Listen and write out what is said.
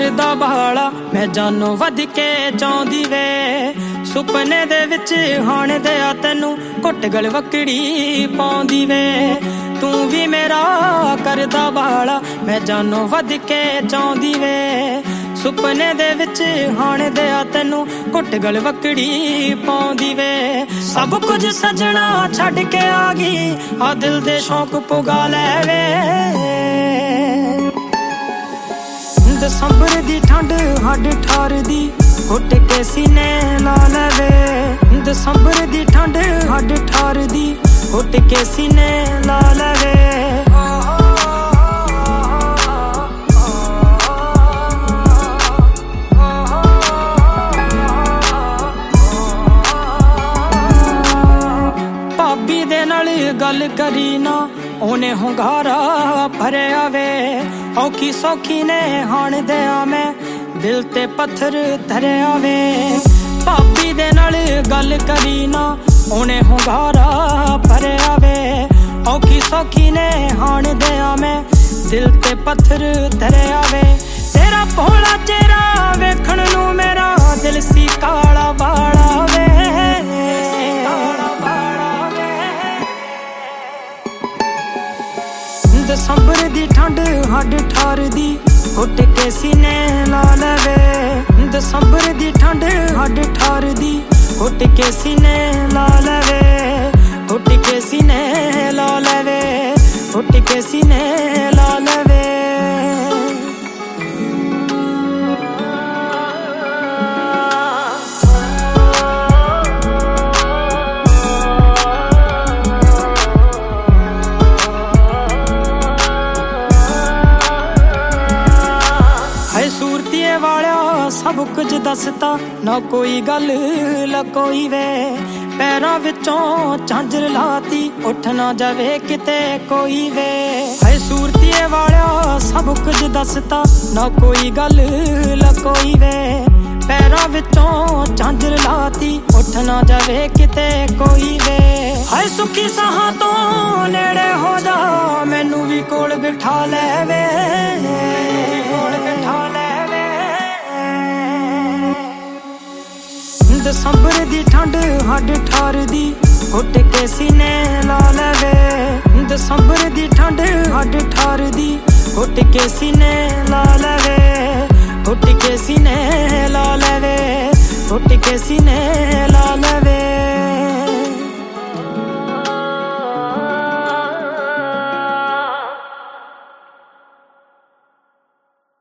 करदा बाला मैं जानों वध के चाहुंदी वे सुपने दे विच हाण दिया तैनू घुट गल वकड़ी पाउंदी वे तू भी मेरा करदा बाला मैं जानों वध के चाहुंदी वे सुपने दे विच हाण दिया तैनू घुट गल वकड़ी पाउंदी वे सब कुछ सजना छड्ड के आ गई आ दिल दे शौक पुगा लै वे दसंबर दी ठंड हड ठार दी घुट के सीने ला लवे दसंबर दी ठंड हड ठार दी घुट के सीने ला लवे भाभी दे नाल गल करी ना ओने हुंगारा भरिया वे औखी सौखी ने हाण दिया मैं दिल ते पत्थर धरिया वे भाभी दे नाल गल करी ना ओने हुंगारा भरिया वे औखी सौखी ने हाण दिया मैं दिल ते पत्थर धरिया वे तेरा भोला चेहरा वेखण नू मेरा दिल सी काला बाला वे दसंबर दी ठंड हड ठार दी घुट के सीने ला लवे दसंबर दी ठंड हड ठार दी घुट के सीने ला लवे घुट के सीने ला लवे घुट के सीने ला लवे सब कुछ दसता ना कोई गल लकोई वे पैरां विचों झांझर लाती उठ ना जावे किते कोई वे है सूरतीए वाला सब कुछ दसता ना कोई गल लकोई वे पैरां विचों झांझर लाती उठ ना जावे किते कोई वे है सुखी साहां तो नेड़े हो जा मैनू भी कोल बिठा ले वे कोल बिठा ले दसंबर दी ठंड हड ठार दी घुट के सीने ला लवे दसंबर दी ठंड हड ठार दी घुट के सीने ला लवे घुट के सीने ला लवे घुट के सीने